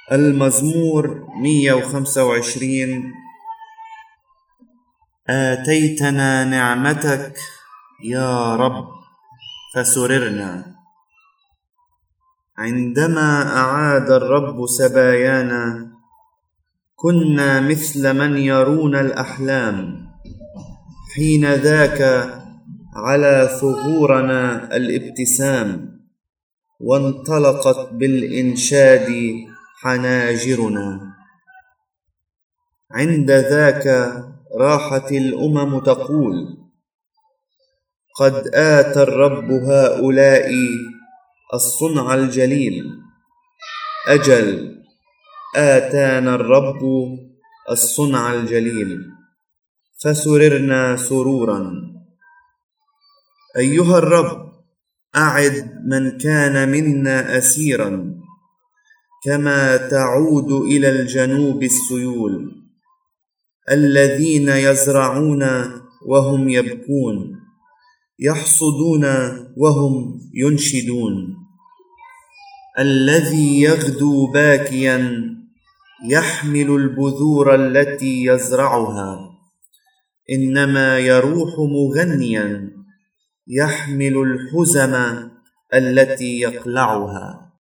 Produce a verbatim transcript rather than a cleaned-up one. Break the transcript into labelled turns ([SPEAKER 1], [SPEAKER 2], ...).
[SPEAKER 1] المزمور مئة وخمسة وعشرين. آتيتنا نعمتك يا رب فسررنا. عندما أعاد الرب سبايانا كنا مثل من يرون الأحلام. حين ذاك على ثغورنا الابتسام، وانطلقت بالإنشاد حناجرنا. عند ذاك راحت الأمم تقول: قد آتى الرب هؤلاء الصنع الجليل. أجل آتانا الرب الصنع الجليل فسررنا سرورا. أيها الرب، أعد من كان منا أسيرا، كما تعود إلى الجنوب السيول. الذين يزرعون وهم يبكون، يحصدون وهم ينشدون. الذي يغدو باكيا يحمل البذور التي يزرعها، إنما يروح مغنيا يحمل الحزم التي يقلعها.